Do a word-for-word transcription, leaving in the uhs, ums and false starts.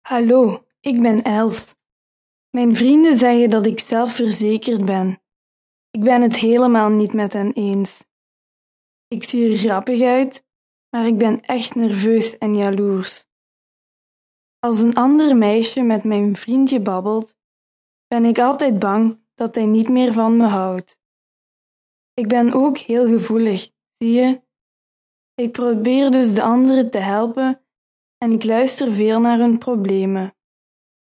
Hallo, ik ben Els. Mijn vrienden zeggen dat ik zelfverzekerd ben. Ik ben het helemaal niet met hen eens. Ik zie er grappig uit, maar ik ben echt nerveus en jaloers. Als een ander meisje met mijn vriendje babbelt, ben ik altijd bang dat hij niet meer van me houdt. Ik ben ook heel gevoelig, zie je? Ik probeer dus de anderen te helpen en ik luister veel naar hun problemen.